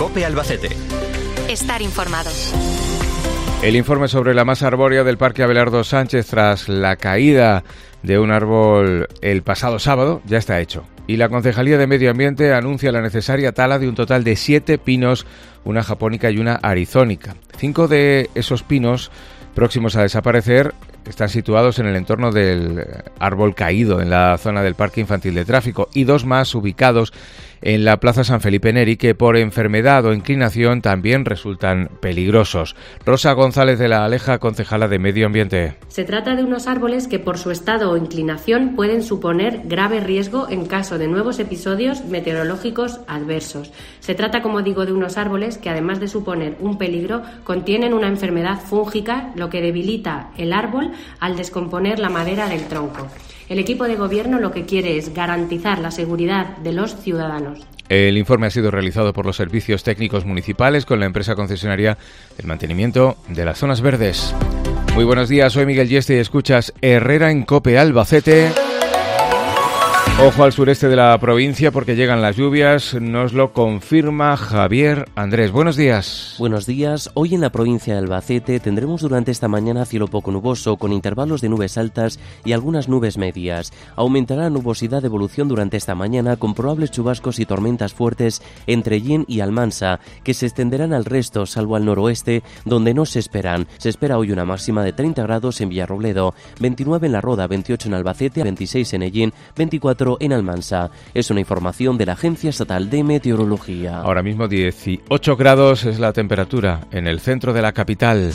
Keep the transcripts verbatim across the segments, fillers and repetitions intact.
COPE Albacete. Estar informados. El informe sobre la masa arbórea del Parque Abelardo Sánchez tras la caída de un árbol el pasado sábado ya está hecho. Y la Concejalía de Medio Ambiente anuncia la necesaria tala de un total de siete pinos, una japónica y una arizónica. Cinco de esos pinos próximos a desaparecer están situados en el entorno del árbol caído en la zona del Parque Infantil de Tráfico y dos más ubicados en la Plaza San Felipe Neri que por enfermedad o inclinación también resultan peligrosos. Rosa González de la Aleja, concejala de Medio Ambiente. Se trata de unos árboles que por su estado o inclinación pueden suponer grave riesgo en caso de nuevos episodios meteorológicos adversos. Se trata, como digo, de unos árboles que además de suponer un peligro, contienen una enfermedad fúngica, lo que debilita el árbol al descomponer la madera del tronco. El equipo de gobierno lo que quiere es garantizar la seguridad de los ciudadanos. El informe ha sido realizado por los servicios técnicos municipales con la empresa concesionaria del mantenimiento de las zonas verdes. Muy buenos días, soy Miguel Yeste y escuchas Herrera en COPE Albacete. Ojo al sureste de la provincia porque llegan las lluvias, nos lo confirma Javier Andrés. Buenos días. Buenos días. Hoy en la provincia de Albacete tendremos durante esta mañana cielo poco nuboso con intervalos de nubes altas y algunas nubes medias. Aumentará la nubosidad de evolución durante esta mañana con probables chubascos y tormentas fuertes entre Llín y Almansa que se extenderán al resto salvo al noroeste donde no se esperan. Se espera hoy una máxima de treinta grados en Villarrobledo, veintinueve en La Roda, veintiocho en Albacete, veintiséis en Ellín, veinticuatro en Almansa. Es una información de la Agencia Estatal de Meteorología. Ahora mismo dieciocho grados es la temperatura en el centro de la capital.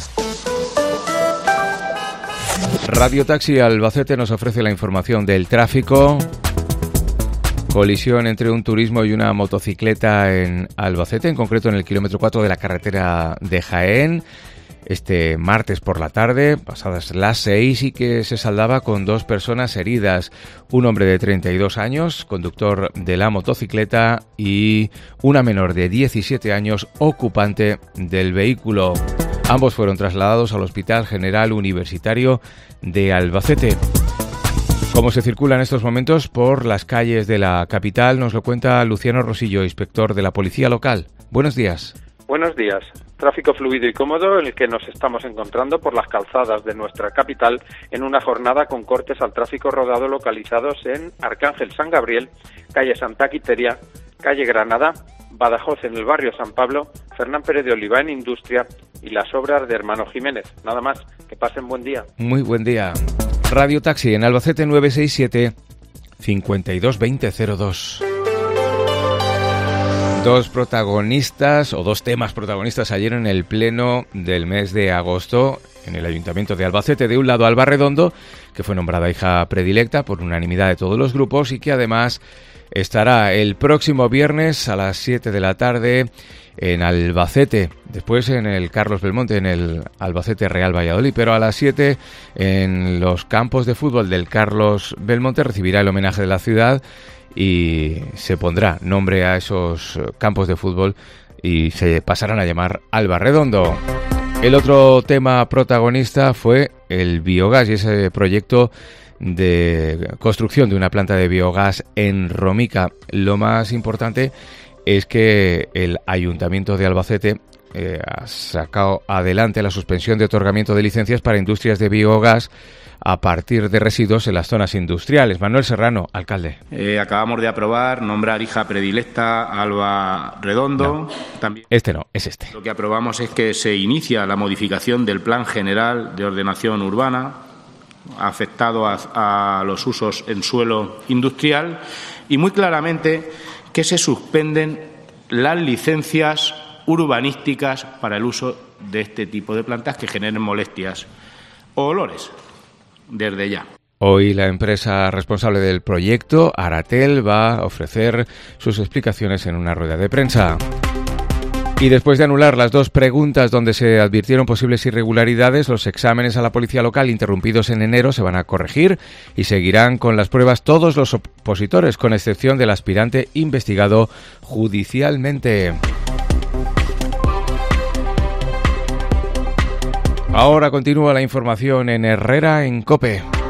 Radio Taxi Albacete nos ofrece la información del tráfico. Colisión entre un turismo y una motocicleta en Albacete, en concreto en el kilómetro cuatro de la carretera de Jaén. Este martes por la tarde, pasadas las seis, y que se saldaba con dos personas heridas. Un hombre de treinta y dos años, conductor de la motocicleta, y una menor de diecisiete años, ocupante del vehículo. Ambos fueron trasladados al Hospital General Universitario de Albacete. ¿Cómo se circula en estos momentos por las calles de la capital? Nos lo cuenta Luciano Rosillo, inspector de la Policía Local. Buenos días. Buenos días. Tráfico fluido y cómodo en el que nos estamos encontrando por las calzadas de nuestra capital en una jornada con cortes al tráfico rodado localizados en Arcángel San Gabriel, calle Santa Quiteria, calle Granada, Badajoz en el barrio San Pablo, Fernán Pérez de Oliva en Industria y las obras de Hermano Jiménez. Nada más, que pasen buen día. Muy buen día. Radio Taxi en Albacete nueve seis siete, cinco dos dos cero cero dos. Dos protagonistas, o dos temas protagonistas ayer en el pleno del mes de agosto en el Ayuntamiento de Albacete. De un lado, Alba Redondo, que fue nombrada hija predilecta por unanimidad de todos los grupos y que además estará el próximo viernes a las siete de la tarde en Albacete, después en el Carlos Belmonte, en el Albacete Real Valladolid, pero a las siete en los campos de fútbol del Carlos Belmonte recibirá el homenaje de la ciudad y se pondrá nombre a esos campos de fútbol y se pasarán a llamar Alba Redondo. El otro tema protagonista fue el biogás y ese proyecto de construcción de una planta de biogás en Romica. Lo más importante es que el Ayuntamiento de Albacete eh, ha sacado adelante la suspensión de otorgamiento de licencias para industrias de biogás a partir de residuos en las zonas industriales. Manuel Serrano, alcalde. Eh, acabamos de aprobar nombrar hija predilecta a Alba Redondo. No, También este no, es este. Lo que aprobamos es que se inicia la modificación del Plan General de Ordenación Urbana afectado a, a los usos en suelo industrial y muy claramente que se suspenden las licencias urbanísticas para el uso de este tipo de plantas que generen molestias o olores. Desde ya. Hoy la empresa responsable del proyecto, Aratel, va a ofrecer sus explicaciones en una rueda de prensa. Y después de anular las dos preguntas donde se advirtieron posibles irregularidades, los exámenes a la policía local interrumpidos en enero se van a corregir y seguirán con las pruebas todos los opositores, con excepción del aspirante investigado judicialmente. Ahora continúa la información en Herrera en COPE.